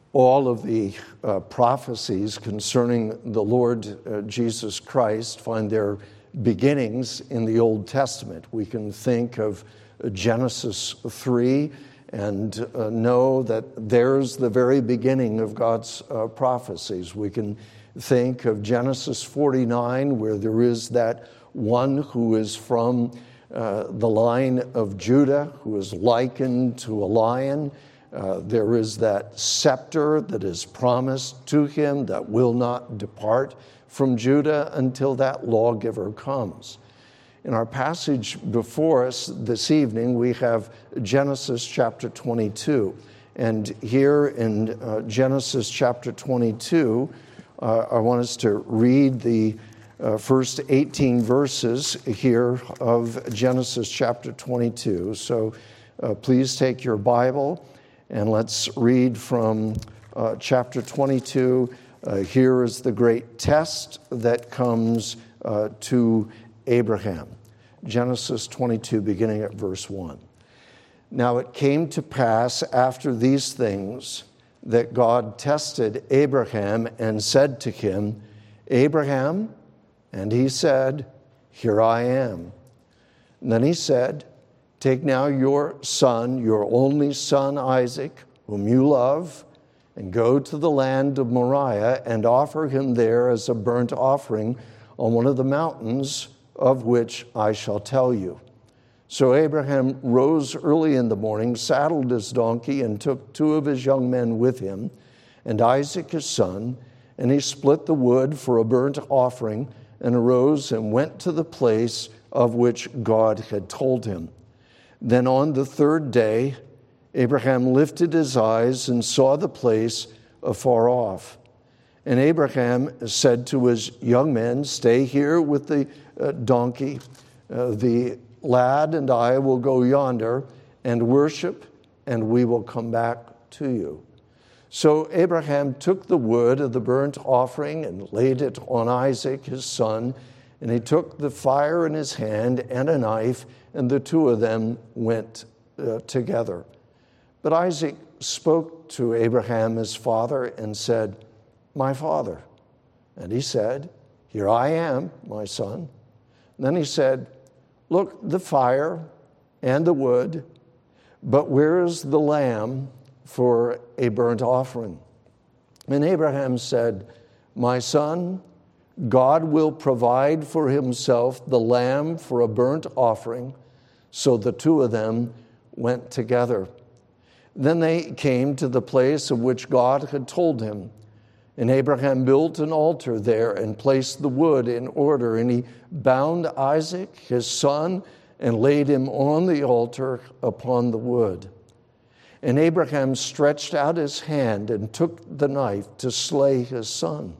all of the prophecies concerning the Lord Jesus Christ find their beginnings in the Old Testament. We can think of Genesis 3 and know that there's the very beginning of God's prophecies. We can think of Genesis 49, where there is that one who is from the line of Judah, who is likened to a lion. There is that scepter that is promised to him that will not depart from Judah until that lawgiver comes. In our passage before us this evening, we have Genesis chapter 22. And here in Genesis chapter 22, I want us to read the first 18 verses here of Genesis chapter 22. So please take your Bible and let's read from chapter 22. Here is the great test that comes to Abraham. Genesis 22, beginning at verse 1. Now it came to pass after these things that God tested Abraham and said to him, Abraham, and he said, Here I am. And then he said, Take now your son, your only son Isaac, whom you love, and go to the land of Moriah and offer him there as a burnt offering on one of the mountains of which I shall tell you. So Abraham rose early in the morning, saddled his donkey, and took 2 of his young men with him, and Isaac his son, and he split the wood for a burnt offering, and arose and went to the place of which God had told him. Then on the 3rd day, Abraham lifted his eyes and saw the place afar off. And Abraham said to his young men, Stay here with the donkey. The lad and I will go yonder and worship, and we will come back to you. So Abraham took the wood of the burnt offering and laid it on Isaac his son, and he took the fire in his hand and a knife, and the 2 of them went together. But Isaac spoke to Abraham his father and said, My father. And he said, Here I am, my son. And then he said, Look, the fire and the wood, but where is the lamb for a burnt offering? And Abraham said, My son, God will provide for himself the lamb for a burnt offering. So the 2 of them went together. Then they came to the place of which God had told him. And Abraham built an altar there and placed the wood in order. And he bound Isaac, his son, and laid him on the altar upon the wood. And Abraham stretched out his hand and took the knife to slay his son.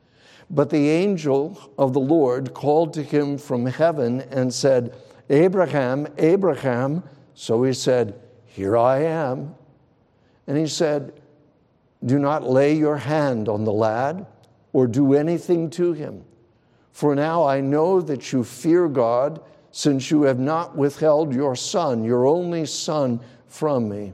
But the angel of the Lord called to him from heaven and said, Abraham, Abraham. So he said, Here I am. And he said, Do not lay your hand on the lad or do anything to him. For now I know that you fear God, since you have not withheld your son, your only son, from me.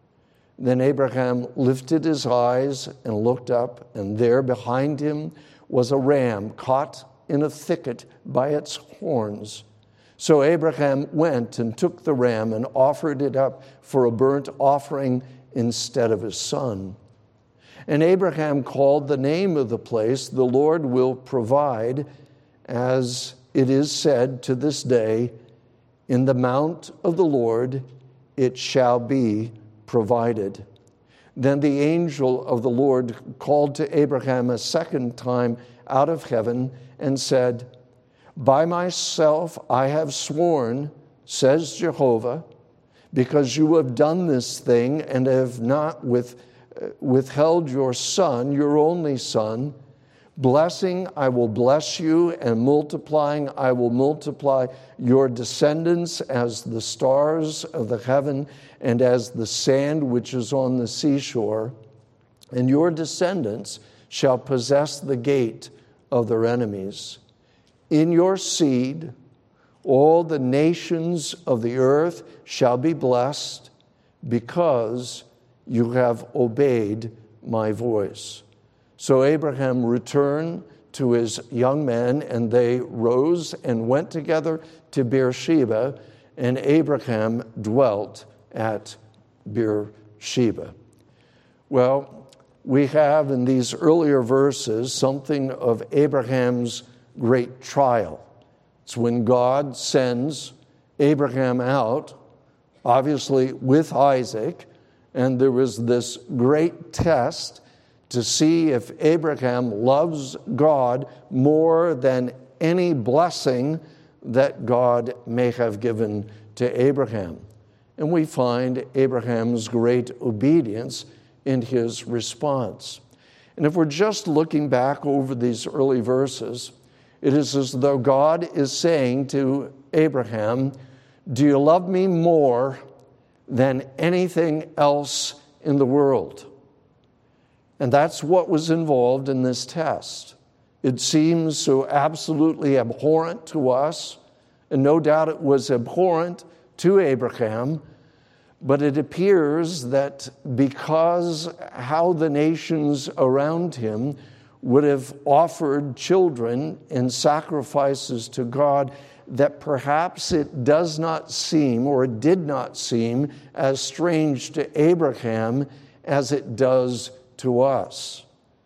Then Abraham lifted his eyes and looked up, and there behind him was a ram caught in a thicket by its horns. So Abraham went and took the ram and offered it up for a burnt offering instead of his son. And Abraham called the name of the place, The Lord will provide, as it is said to this day, In the mount of the Lord it shall be provided. Then the angel of the Lord called to Abraham a second time out of heaven and said, By myself I have sworn, says Jehovah, because you have done this thing and have not withheld your son, your only son. Blessing, I will bless you, and multiplying, I will multiply your descendants as the stars of the heaven and as the sand which is on the seashore. And your descendants shall possess the gate of their enemies. In your seed, all the nations of the earth shall be blessed, because you have obeyed my voice." So Abraham returned to his young men, and they rose and went together to Beersheba, and Abraham dwelt at Beersheba. Well, we have in these earlier verses something of Abraham's great trial. It's when God sends Abraham out, obviously with Isaac, and there was this great test to see if Abraham loves God more than any blessing that God may have given to Abraham. And we find Abraham's great obedience in his response. And if we're just looking back over these early verses, it is as though God is saying to Abraham, "Do you love me more than anything else in the world?" And that's what was involved in this test. It seems so absolutely abhorrent to us, and no doubt it was abhorrent to Abraham, but it appears that because how the nations around him would have offered children in sacrifices to God, that perhaps it does not seem, or it did not seem, as strange to Abraham as it does to us.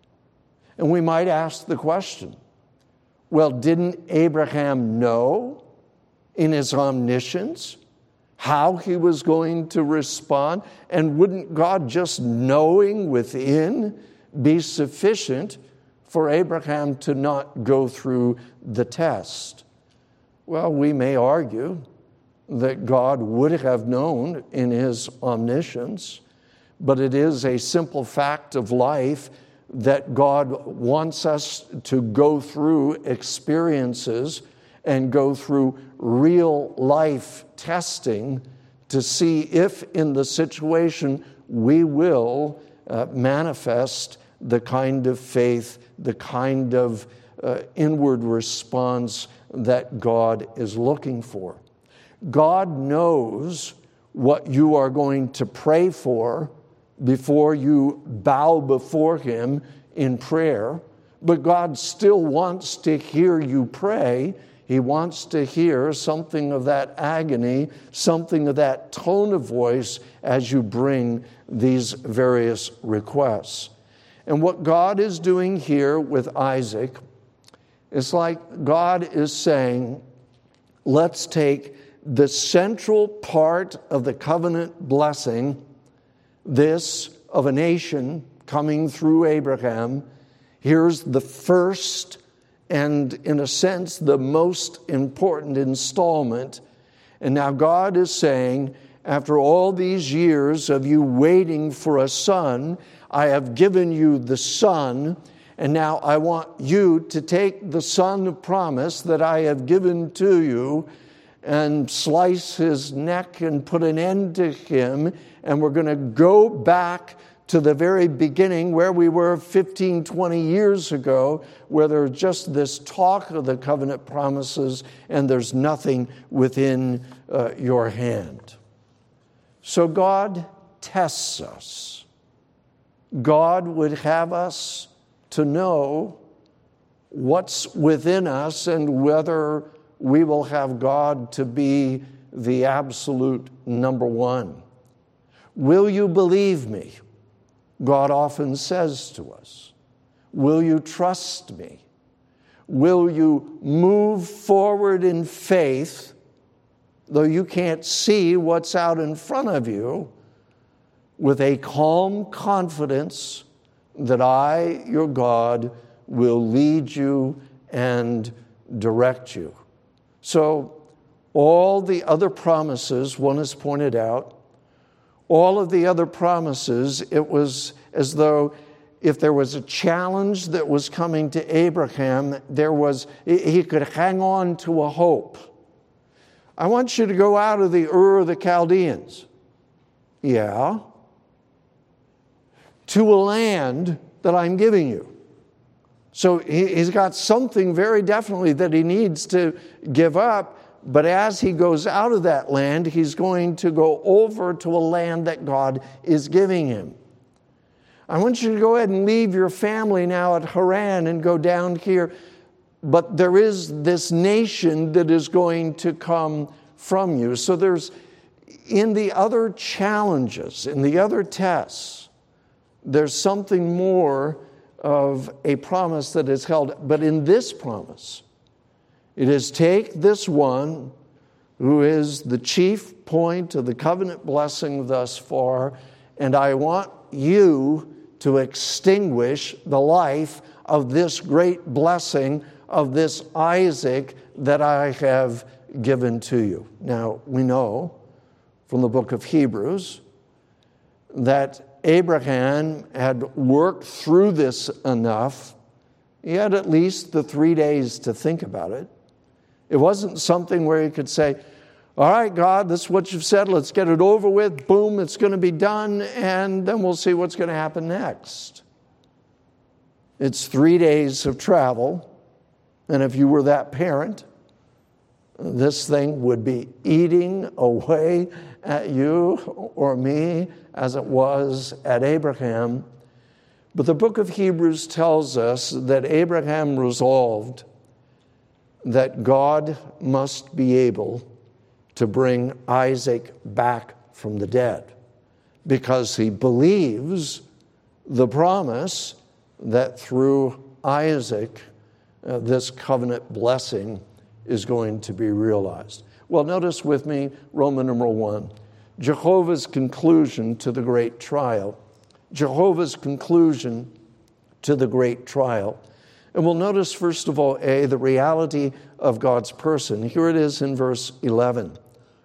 And we might ask the question, well, didn't Abraham know in his omniscience how he was going to respond? And wouldn't God just knowing within be sufficient for Abraham to not go through the test? Well, we may argue that God would have known in his omniscience, but it is a simple fact of life that God wants us to go through experiences and go through real life testing to see if in the situation we will manifest the kind of faith, the kind of inward response that God is looking for. God knows what you are going to pray for before you bow before Him in prayer, but God still wants to hear you pray. He wants to hear something of that agony, something of that tone of voice as you bring these various requests. And what God is doing here with Isaac, it's like God is saying, let's take the central part of the covenant blessing, this of a nation coming through Abraham. Here's the first and, in a sense, the most important installment. And now God is saying, after all these years of you waiting for a son, I have given you the son, and now I want you to take the son of promise that I have given to you and slice his neck and put an end to him. And we're going to go back to the very beginning where we were 15, 20 years ago, where there's just this talk of the covenant promises and there's nothing within your hand. So God tests us. God would have us to know what's within us and whether we will have God to be the absolute number one. Will you believe me? God often says to us, will you trust me? Will you move forward in faith, though you can't see what's out in front of you, with a calm confidence that I, your God, will lead you and direct you? So all the other promises, one has pointed out, all of the other promises, it was as though if there was a challenge that was coming to Abraham, he could hang on to a hope. I want you to go out of the Ur of the Chaldeans. Yeah. To a land that I'm giving you. So he's got something very definitely that he needs to give up. But as he goes out of that land, he's going to go over to a land that God is giving him. I want you to go ahead and leave your family now at Haran and go down here. But there is this nation that is going to come from you. So there's, in the other challenges, in the other tests, there's something more of a promise that is held. But in this promise, it is take this one who is the chief point of the covenant blessing thus far, and I want you to extinguish the life of this great blessing of this Isaac that I have given to you. Now, we know from the book of Hebrews that Abraham had worked through this enough. He had at least the 3 days to think about it. It wasn't something where he could say, all right, God, this is what you've said. Let's get it over with. Boom, it's going to be done, and then we'll see what's going to happen next. It's 3 days of travel, and if you were that parent, this thing would be eating away at you or me as it was at Abraham. But the book of Hebrews tells us that Abraham resolved that God must be able to bring Isaac back from the dead, because he believes the promise that through Isaac, this covenant blessing is going to be realized. Well, notice with me Roman numeral 1, Jehovah's conclusion to the great trial. Jehovah's conclusion to the great trial. And we'll notice, first of all, the reality of God's person. Here it is in verse 11.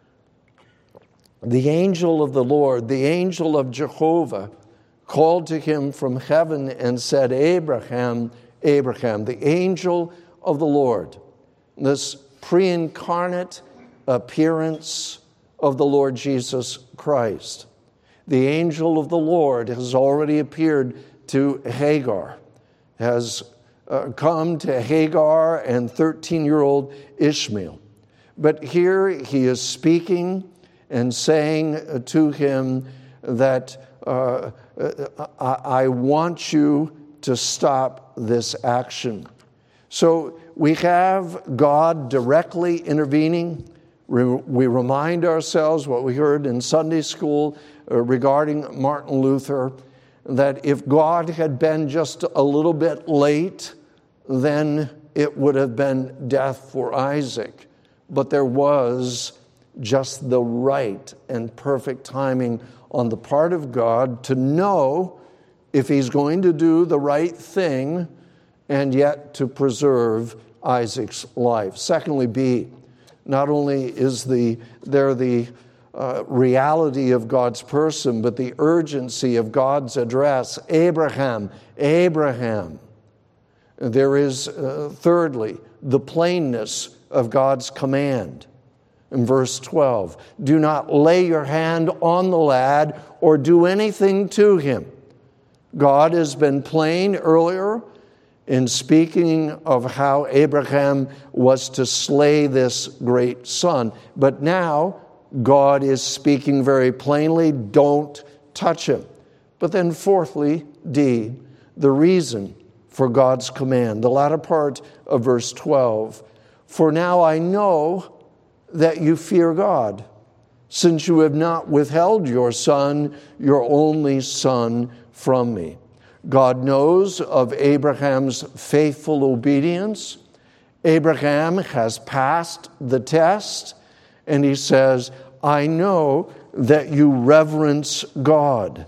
The angel of the Lord, the angel of Jehovah, called to him from heaven and said, Abraham, Abraham, the angel of the Lord. This pre-incarnate appearance of the Lord Jesus Christ. The angel of the Lord has already appeared to Hagar, has come to Hagar and 13-year-old Ishmael. But here he is speaking and saying to him that I want you to stop this action. So we have God directly intervening. We remind ourselves what we heard in Sunday school regarding Martin Luther, that if God had been just a little bit late, then it would have been death for Isaac. But there was just the right and perfect timing on the part of God to know if he's going to do the right thing and yet to preserve Isaac's life. Secondly, B, not only is there the reality of God's person, but the urgency of God's address. Abraham, Abraham. There is, thirdly, the plainness of God's command. In verse 12, do not lay your hand on the lad or do anything to him. God has been plain earlier in speaking of how Abraham was to slay this great son. But now God is speaking very plainly, don't touch him. But then fourthly, D, the reason for God's command. The latter part of verse 12, for now I know that you fear God, since you have not withheld your son, your only son, from me. God knows of Abraham's faithful obedience. Abraham has passed the test, and he says, I know that you reverence God.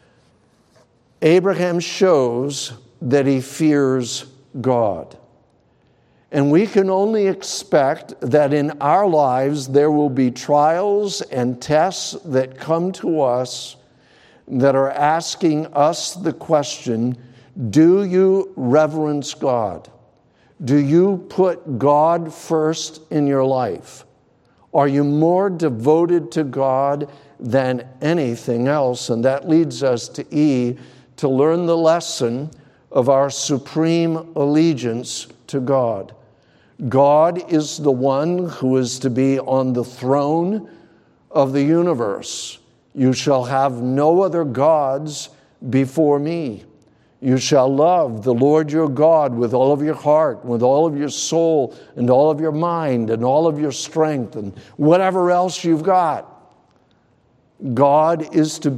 Abraham shows that he fears God. And we can only expect that in our lives there will be trials and tests that come to us that are asking us the question, do you reverence God? Do you put God first in your life? Are you more devoted to God than anything else? And that leads us to E, to learn the lesson of our supreme allegiance to God. God is the one who is to be on the throne of the universe. You shall have no other gods before me. You shall love the Lord your God with all of your heart, with all of your soul, and all of your mind, and all of your strength, and whatever else you've got. God is to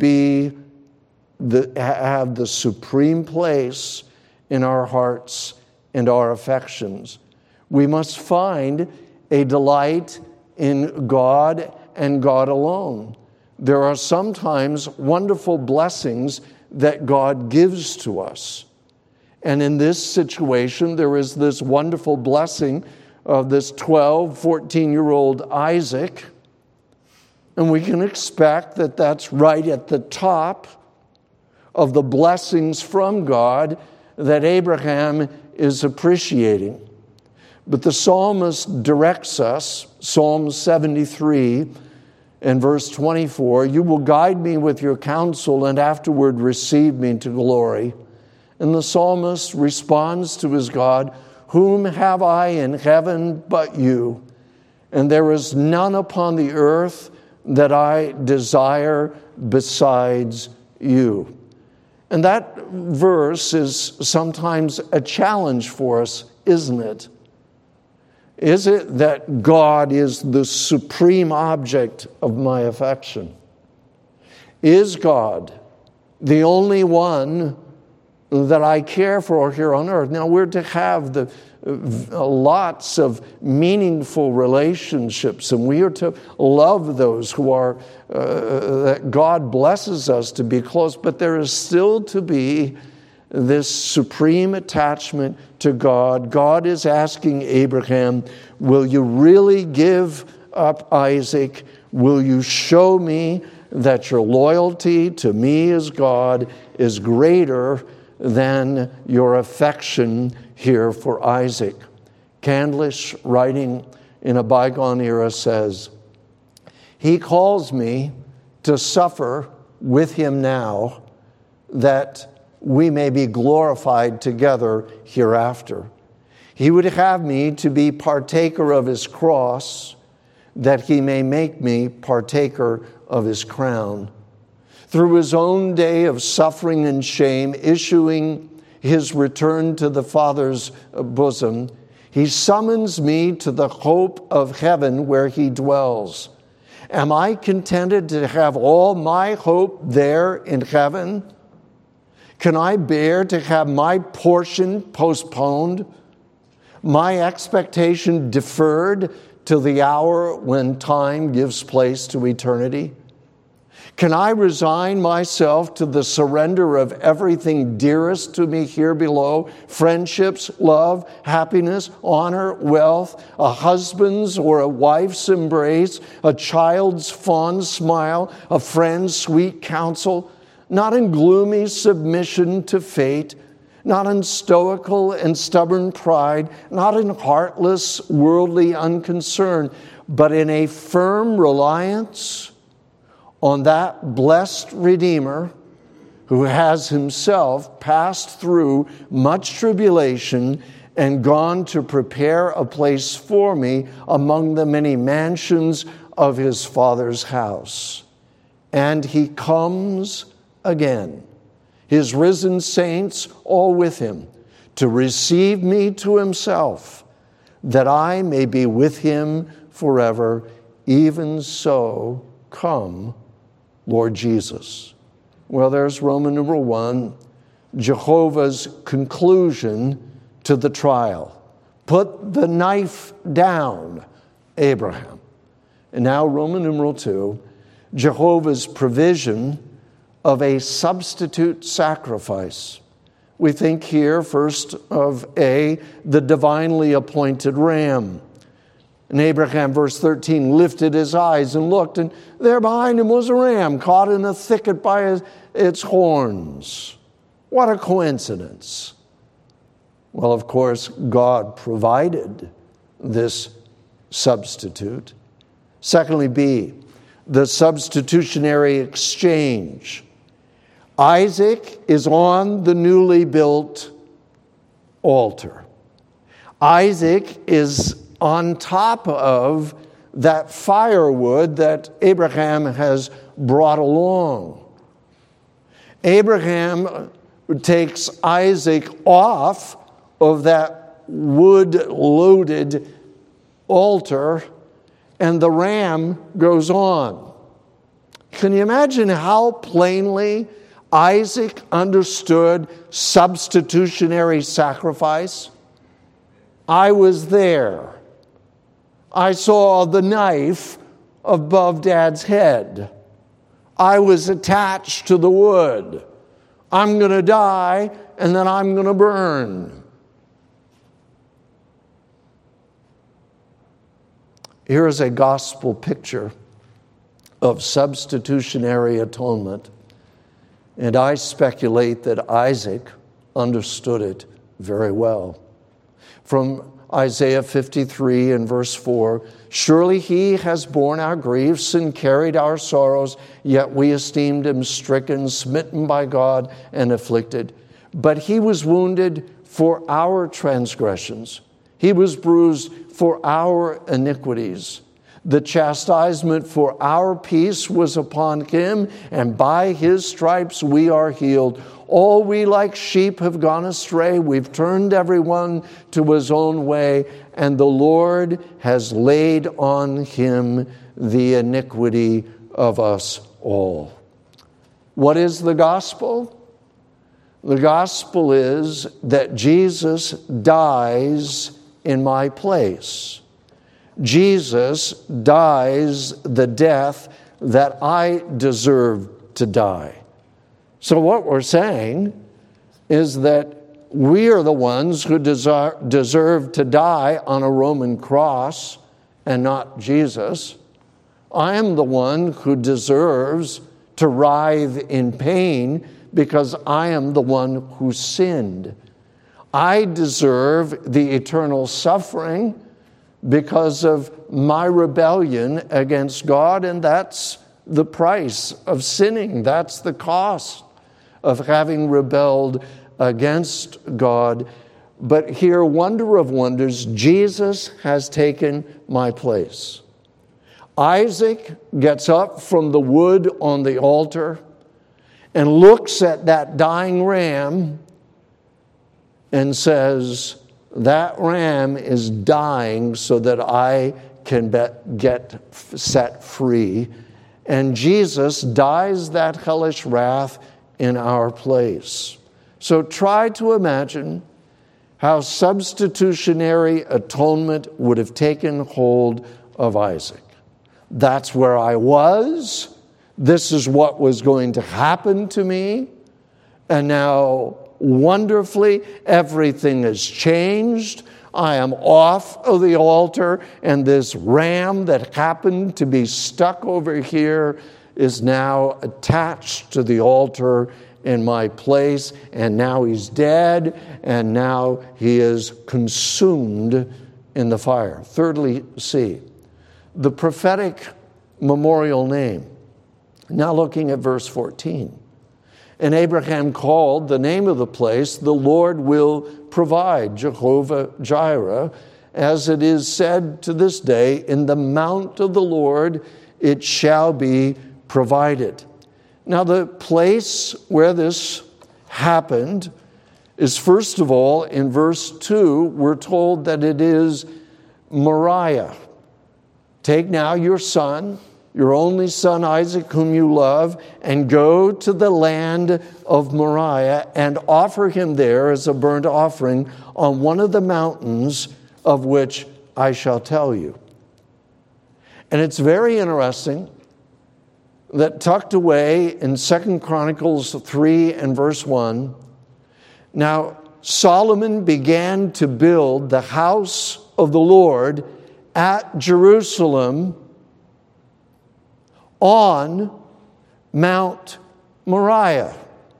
have the supreme place in our hearts and our affections. We must find a delight in God and God alone. There are sometimes wonderful blessings that God gives to us. And in this situation, there is this wonderful blessing of this 14-year-old Isaac. And we can expect that that's right at the top of the blessings from God that Abraham is appreciating. But the psalmist directs us, Psalm 73 and verse 24, you will guide me with your counsel and afterward receive me to glory. And the psalmist responds to his God, whom have I in heaven but you? And there is none upon the earth that I desire besides you. And that verse is sometimes a challenge for us, isn't it? Is it that God is the supreme object of my affection? Is God the only one that I care for here on earth? Now, we're to have lots of meaningful relationships, and we are to love those who are, that God blesses us to be close, but there is still to be this supreme attachment to God. God is asking Abraham, will you really give up Isaac? Will you show me that your loyalty to me as God is greater than your affection here for Isaac? Candlish, writing in a bygone era, says, he calls me to suffer with him now, that we may be glorified together hereafter. He would have me to be partaker of his cross, that he may make me partaker of his crown. Through his own day of suffering and shame, issuing his return to the Father's bosom, he summons me to the hope of heaven where he dwells. Am I contented to have all my hope there in heaven? Can I bear to have my portion postponed, my expectation deferred till the hour when time gives place to eternity? Can I resign myself to the surrender of everything dearest to me here below? Friendships, love, happiness, honor, wealth, a husband's or a wife's embrace, a child's fond smile, a friend's sweet counsel, not in gloomy submission to fate, not in stoical and stubborn pride, not in heartless, worldly unconcern, but in a firm reliance on that blessed Redeemer who has himself passed through much tribulation and gone to prepare a place for me among the many mansions of his Father's house. And he comes again, his risen saints all with him, to receive me to himself, that I may be with him forever. Even so, come, Lord Jesus. Well, there's Roman numeral 1, Jehovah's conclusion to the trial. Put the knife down, Abraham. And now Roman numeral 2, Jehovah's provision of a substitute sacrifice. We think here first of the divinely appointed ram. And Abraham, verse 13, lifted his eyes and looked, and there behind him was a ram caught in a thicket by its horns. What a coincidence. Well, of course, God provided this substitute. Secondly, B, the substitutionary exchange. Isaac is on the newly built altar. Isaac is on top of that firewood that Abraham has brought along. Abraham takes Isaac off of that wood-loaded altar, and the ram goes on. Can you imagine how plainly Isaac understood substitutionary sacrifice? I was there. I saw the knife above Dad's head. I was attached to the wood. I'm going to die, and then I'm going to burn. Here is a gospel picture of substitutionary atonement, and I speculate that Isaac understood it very well. From Isaiah 53 and verse 4, surely he has borne our griefs and carried our sorrows, yet we esteemed him stricken, smitten by God, and afflicted. But he was wounded for our transgressions. He was bruised for our iniquities. The chastisement for our peace was upon him, and by his stripes we are healed. All we like sheep have gone astray. We've turned everyone to his own way, and the Lord has laid on him the iniquity of us all. What is the gospel? The gospel is that Jesus dies in my place. Jesus dies the death that I deserve to die. So what we're saying is that we are the ones who deserve to die on a Roman cross and not Jesus. I am the one who deserves to writhe in pain because I am the one who sinned. I deserve the eternal suffering because of my rebellion against God, and that's the price of sinning. That's the cost of having rebelled against God. But here, wonder of wonders, Jesus has taken my place. Isaac gets up from the wood on the altar and looks at that dying ram and says, that ram is dying so that I can get set free. And Jesus dies that hellish wrath in our place. So try to imagine how substitutionary atonement would have taken hold of Isaac. That's where I was. This is what was going to happen to me. And now, wonderfully, everything has changed. I am off of the altar, and this ram that happened to be stuck over here is now attached to the altar in my place, and now he's dead, and now he is consumed in the fire. Thirdly, C, the prophetic memorial name. Now looking at verse 14. And Abraham called the name of the place, the Lord will provide, Jehovah Jireh, as it is said to this day, in the mount of the Lord it shall be provided. Now the place where this happened is, first of all, in verse 2, we're told that it is Moriah. Take now your son, your only son Isaac, whom you love, and go to the land of Moriah and offer him there as a burnt offering on one of the mountains of which I shall tell you. And it's very interesting that tucked away in 2 Chronicles 3 and verse 1, now Solomon began to build the house of the Lord at Jerusalem on Mount Moriah.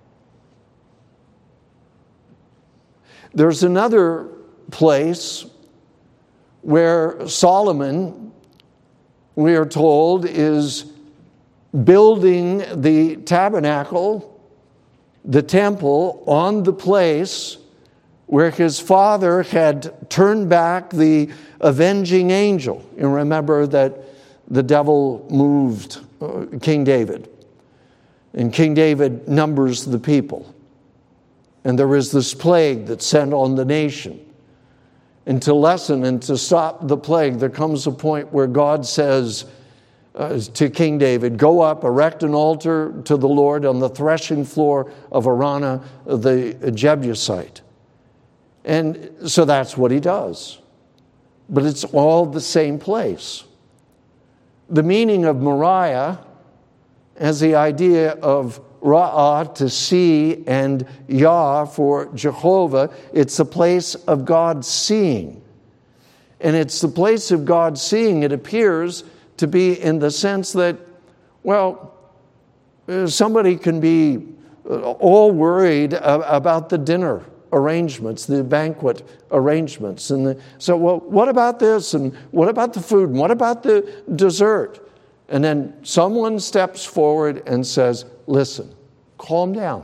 There's another place where Solomon, we are told, is building the tabernacle, the temple, on the place where his father had turned back the avenging angel. You remember that the devil moved King David. And King David numbers the people. And there is this plague that's sent on the nation. And to lessen and to stop the plague, there comes a point where God says to King David, go up, erect an altar to the Lord on the threshing floor of Araunah, the Jebusite. And so that's what he does. But it's all the same place. The meaning of Moriah has the idea of Ra'ah, to see, and Yah for Jehovah. It's the place of God seeing. And it's the place of God seeing, it appears to be in the sense that, well, somebody can be all worried about the dinner arrangements, the banquet arrangements. So, well, what about this? And what about the food? And what about the dessert? And then someone steps forward and says, listen, calm down.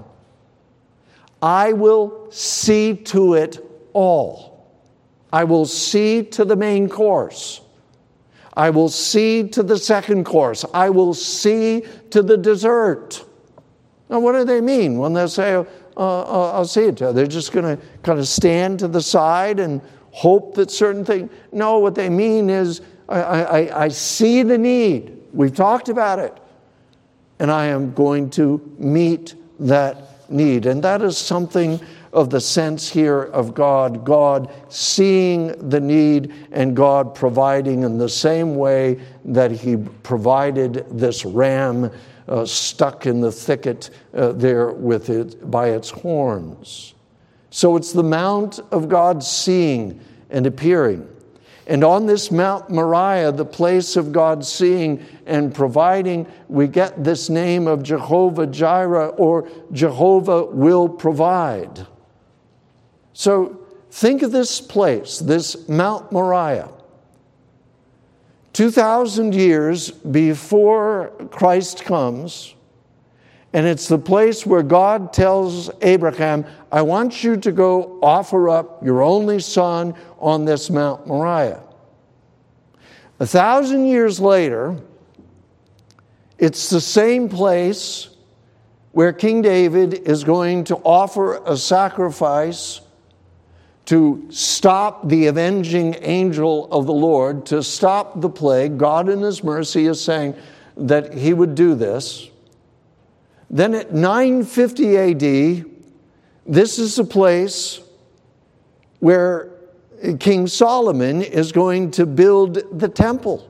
I will see to it all. I will see to the main course. I will see to the second course. I will see to the dessert. Now, what do they mean when they say, I'll see it to? They're just going to kind of stand to the side and hope that certain things. No, what they mean is, I see the need. We've talked about it. And I am going to meet that need. And that is something of the sense here of God. God seeing the need and God providing in the same way that He provided this ram stuck in the thicket there with it by its horns. So it's the mount of God seeing and appearing. And on this Mount Moriah, the place of God seeing and providing, we get this name of Jehovah Jireh, or Jehovah will provide. So think of this place, this Mount Moriah. 2,000 years before Christ comes, and it's the place where God tells Abraham, I want you to go offer up your only son on this Mount Moriah. 1,000 years later, it's the same place where King David is going to offer a sacrifice to stop the avenging angel of the Lord, to stop the plague. God in His mercy is saying that He would do this. Then at 950 AD, this is a place where King Solomon is going to build the temple.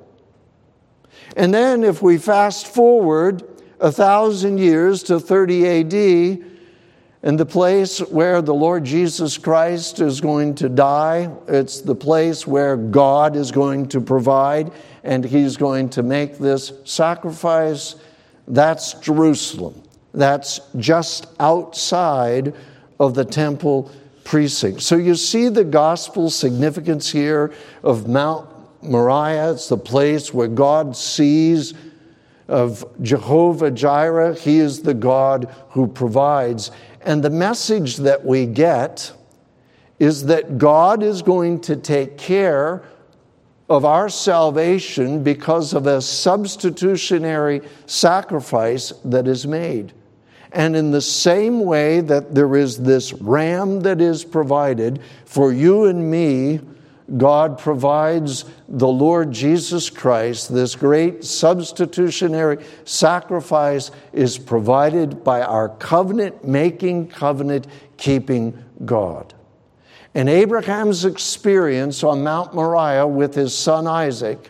And then if we fast forward 1,000 years to 30 AD, and the place where the Lord Jesus Christ is going to die, it's the place where God is going to provide, and He's going to make this sacrifice. That's Jerusalem. That's just outside of the temple precinct. So you see the gospel significance here of Mount Moriah. It's the place where God sees, of Jehovah Jireh. He is the God who provides. And the message that we get is that God is going to take care of our salvation because of a substitutionary sacrifice that is made. And in the same way that there is this ram that is provided for you and me, God provides the Lord Jesus Christ. This great substitutionary sacrifice is provided by our covenant-making, covenant-keeping God. And Abraham's experience on Mount Moriah with his son Isaac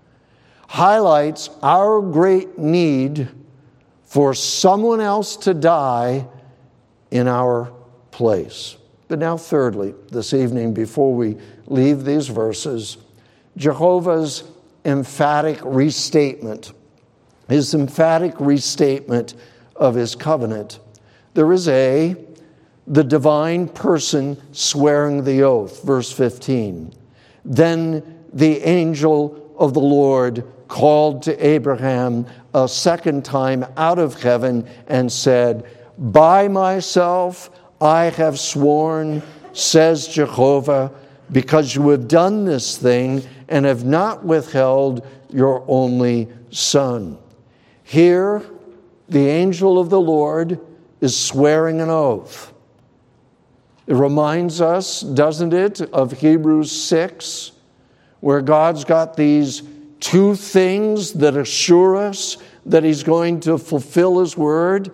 highlights our great need for someone else to die in our place. But now thirdly, this evening, before we leave these verses, Jehovah's emphatic restatement, His emphatic restatement of His covenant. There is the divine person swearing the oath, verse 15. Then the angel of the Lord called to Abraham a second time out of heaven and said, by myself I have sworn, says Jehovah, because you have done this thing and have not withheld your only son. Here the angel of the Lord is swearing an oath. It reminds us, doesn't it, of Hebrews 6, where God's got these two things that assure us that He's going to fulfill His word.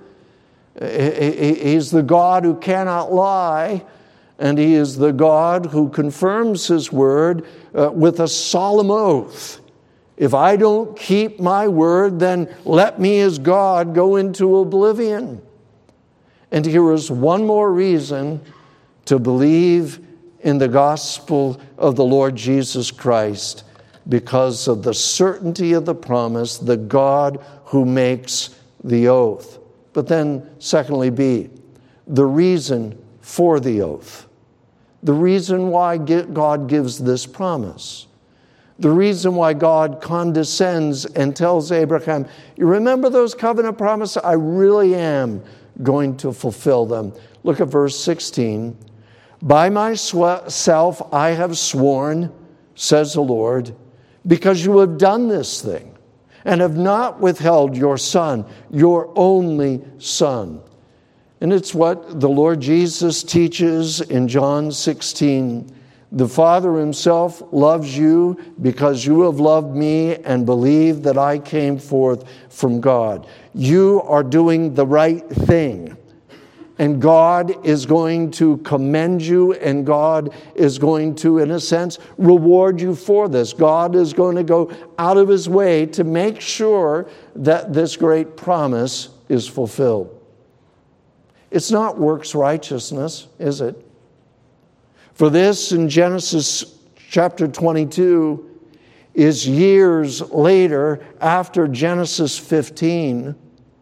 He's the God who cannot lie, and He is the God who confirms His word with a solemn oath. If I don't keep my word, then let me as God go into oblivion. And here is one more reason to believe in the gospel of the Lord Jesus Christ, because of the certainty of the promise, the God who makes the oath. But then, secondly, B, the reason for the oath. The reason why God gives this promise. The reason why God condescends and tells Abraham, you remember those covenant promises? I really am going to fulfill them. Look at verse 16. By myself I have sworn, says the Lord, because you have done this thing and have not withheld your son, your only son. And it's what the Lord Jesus teaches in John 16. The Father Himself loves you because you have loved me and believed that I came forth from God. You are doing the right thing. And God is going to commend you, and God is going to, in a sense, reward you for this. God is going to go out of His way to make sure that this great promise is fulfilled. It's not works righteousness, is it? For this in Genesis chapter 22 is years later after Genesis 15,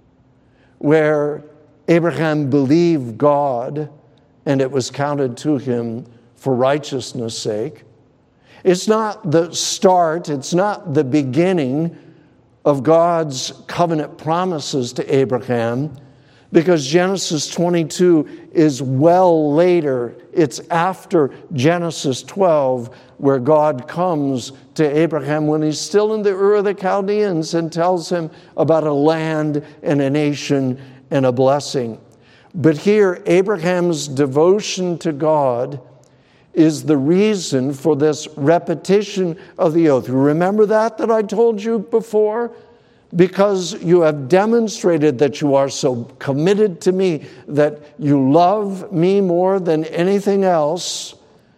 where Abraham believed God and it was counted to him for righteousness' sake. It's not the start, it's not the beginning of God's covenant promises to Abraham, because Genesis 22 is well later. It's after Genesis 12, where God comes to Abraham when he's still in the Ur of the Chaldeans and tells him about a land and a nation and a blessing. But here, Abraham's devotion to God is the reason for this repetition of the oath. You remember that I told you before? Because you have demonstrated that you are so committed to me, that you love me more than anything else,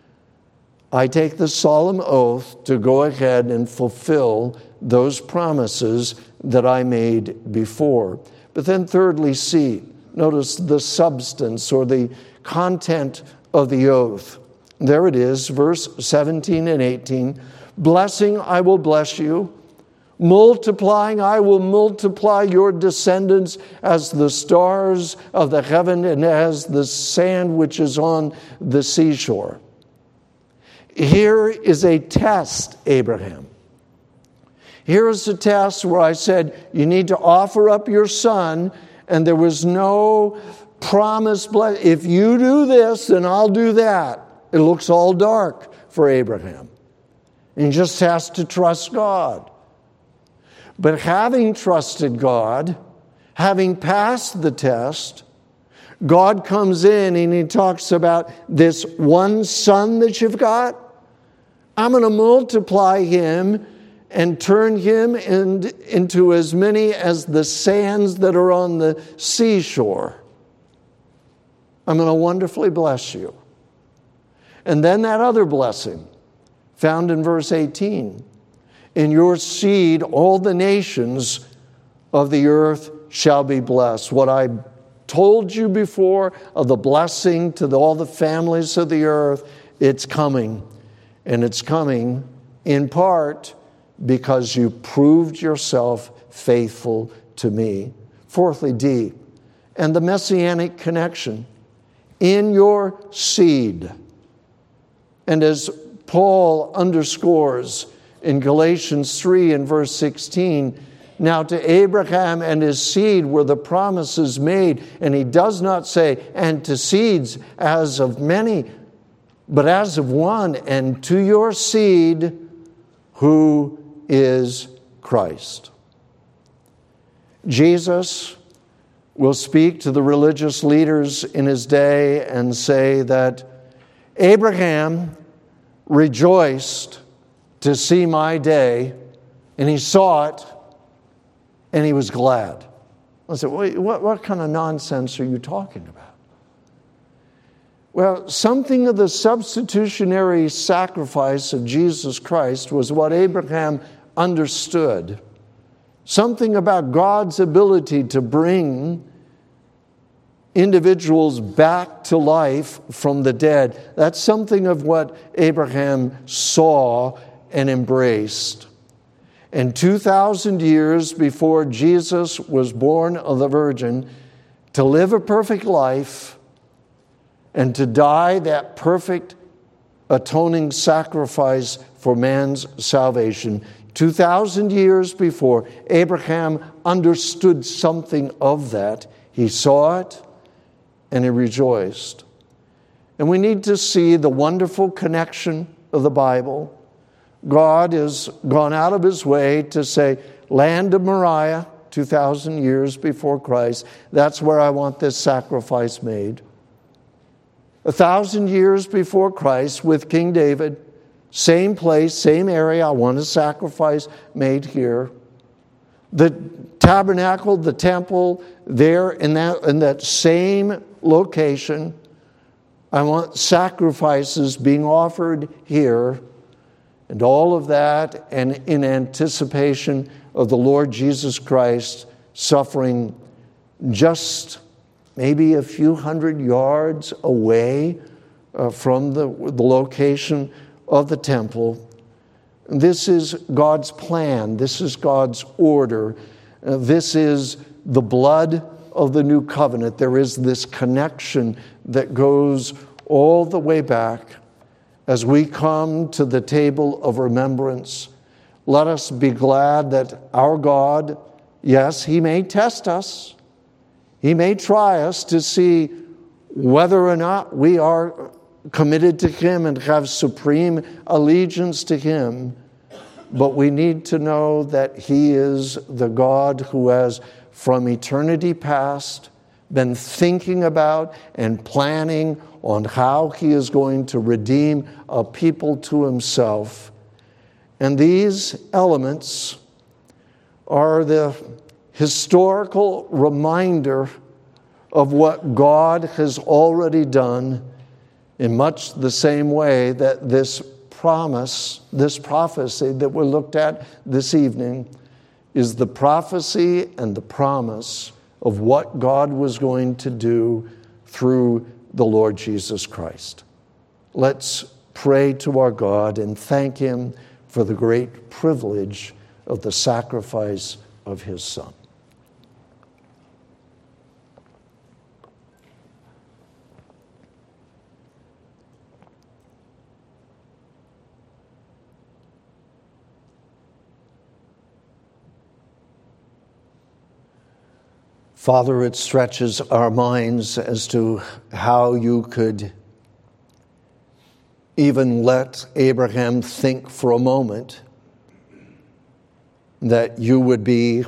I take the solemn oath to go ahead and fulfill those promises that I made before. But then thirdly, C, notice the substance or the content of the oath. There it is, verse 17 and 18. Blessing, I will bless you. Multiplying, I will multiply your descendants as the stars of the heaven and as the sand which is on the seashore. Here is a test, Abraham. Here is a test where I said, you need to offer up your son, and there was no promise. If you do this, then I'll do that. It looks all dark for Abraham. And he just has to trust God. But having trusted God, having passed the test, God comes in and He talks about this one son that you've got. I'm going to multiply him and turn him into as many as the sands that are on the seashore. I'm going to wonderfully bless you. And then that other blessing found in verse 18. In your seed, all the nations of the earth shall be blessed. What I told you before of the blessing to all the families of the earth, it's coming. And it's coming in part because you proved yourself faithful to me. Fourthly, D, and the messianic connection. In your seed. And as Paul underscores in Galatians 3 and verse 16, now to Abraham and his seed were the promises made, and he does not say, and to seeds as of many, but as of one, and to your seed, who is Christ. Jesus will speak to the religious leaders in his day and say that Abraham rejoiced to see my day, and he saw it, and he was glad. I said, wait, what kind of nonsense are you talking about? Well, something of the substitutionary sacrifice of Jesus Christ was what Abraham understood. Something about God's ability to bring individuals back to life from the dead. That's something of what Abraham saw and embraced. And 2,000 years before Jesus was born of the Virgin, to live a perfect life and to die that perfect atoning sacrifice for man's salvation, 2,000 years before, Abraham understood something of that. He saw it and he rejoiced. And we need to see the wonderful connection of the Bible. God has gone out of his way to say, land of Moriah, 2,000 years before Christ, that's where I want this sacrifice made. 1,000 years before Christ with King David, same place, same area, I want a sacrifice made here. The tabernacle, the temple, there in that same location, I want sacrifices being offered here. And all of that, and in anticipation of the Lord Jesus Christ suffering just maybe a few hundred yards away from the location of the temple. This is God's plan. This is God's order. This is the blood of the new covenant. There is this connection that goes all the way back. As we come to the table of remembrance, let us be glad that our God, yes, he may test us. He may try us to see whether or not we are committed to him and have supreme allegiance to him. But we need to know that he is the God who has, from eternity past, been thinking about and planning on how he is going to redeem a people to himself. And these elements are the historical reminder of what God has already done, in much the same way that this prophecy that we looked at this evening is the prophecy and the promise of what God was going to do through the Lord Jesus Christ. Let's pray to our God and thank him for the great privilege of the sacrifice of his Son. Father, it stretches our minds as to how you could even let Abraham think for a moment that you would be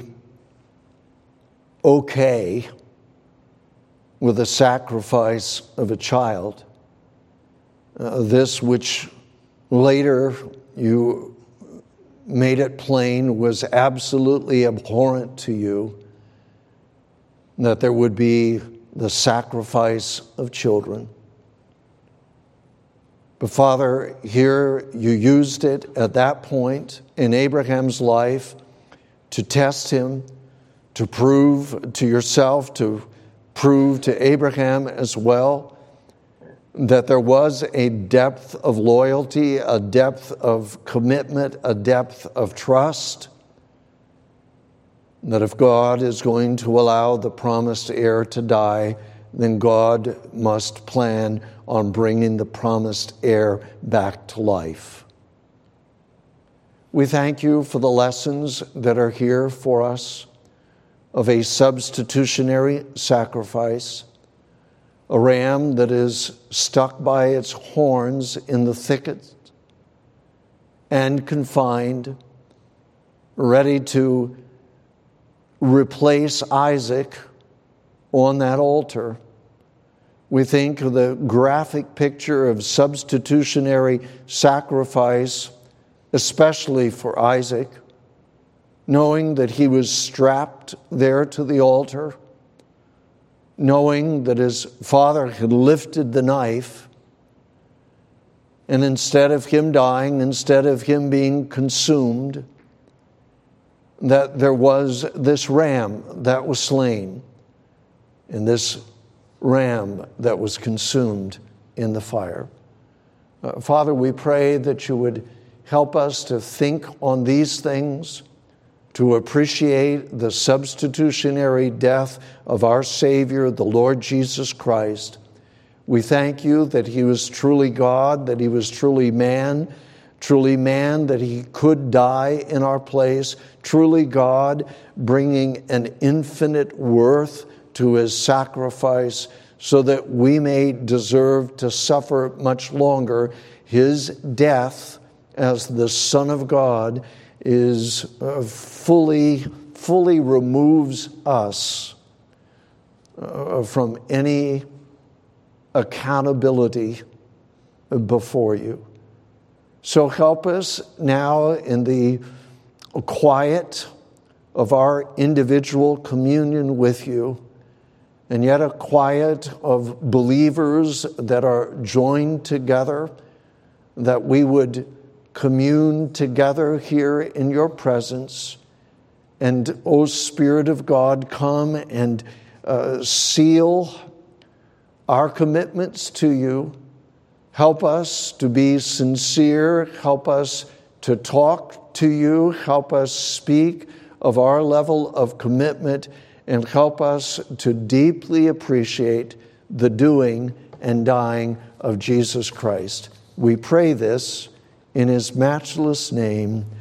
okay with the sacrifice of a child. This which later you made it plain was absolutely abhorrent to you, that there would be the sacrifice of children. But Father, here you used it at that point in Abraham's life to test him, to prove to yourself, to prove to Abraham as well, that there was a depth of loyalty, a depth of commitment, a depth of trust, that if God is going to allow the promised heir to die, then God must plan on bringing the promised heir back to life. We thank you for the lessons that are here for us of a substitutionary sacrifice, a ram that is stuck by its horns in the thicket and confined, ready to replace Isaac on that altar. We think of the graphic picture of substitutionary sacrifice, especially for Isaac, knowing that he was strapped there to the altar, knowing that his father had lifted the knife, and instead of him dying, instead of him being consumed, that there was this ram that was slain, and this ram that was consumed in the fire. Father, we pray that you would help us to think on these things, to appreciate the substitutionary death of our Savior, the Lord Jesus Christ. We thank you that he was truly God, that he was truly man that he could die in our place, truly God, bringing an infinite worth to his sacrifice so that we may deserve to suffer much longer. His death as the Son of God is fully removes us from any accountability before you. So help us now in the quiet of our individual communion with you, and yet a quiet of believers that are joined together, that we would commune together here in your presence. And, O Spirit of God, come and seal our commitments to you. Help us to be sincere. Help us to talk to you. Help us speak of our level of commitment, and help us to deeply appreciate the doing and dying of Jesus Christ. We pray this in his matchless name.